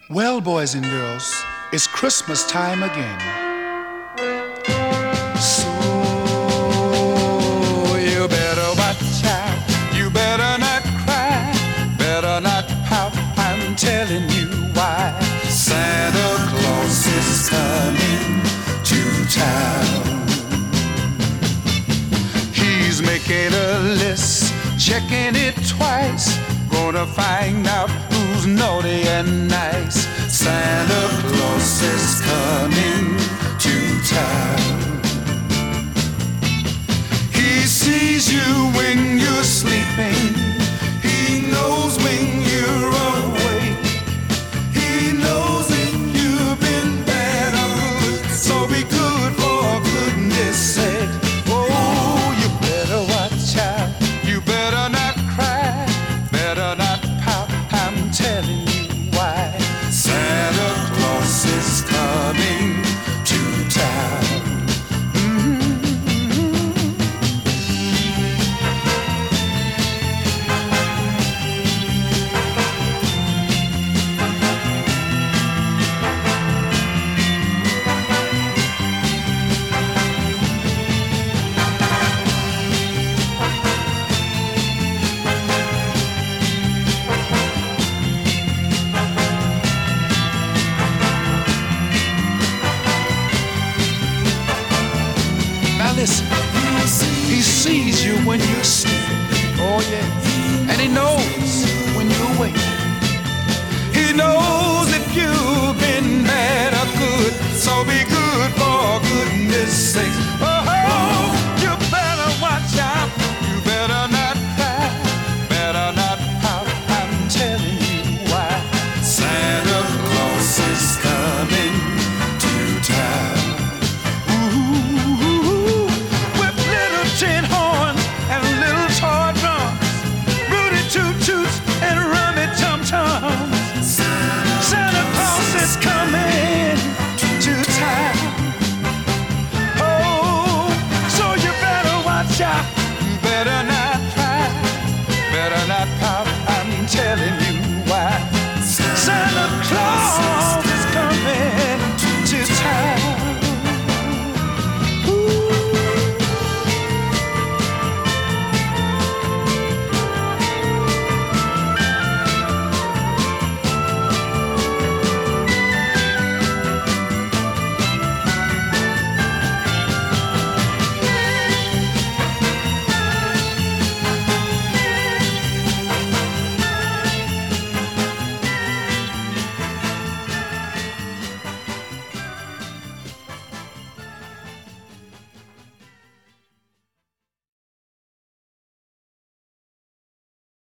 Well, boys and girls, it's Christmas time again. So you better watch out. You better not cry. Better not pout. I'm telling you why. Santa Claus is coming to town. He's making a list, checking it twice. Gonna find out who's naughty and nice. Santa Claus is coming to town. He sees you when you're sleeping. He knows when you're awake. He knows if you've been bad or good. So be good for goodness sake. Oh, you better watch out. You better not cry. Better not pout. I'm telling you why. Santa Claus is coming to town. Listen, he sees you when you're sleeping. Oh yeah, and he knows when you're awake. He knows if you've been mad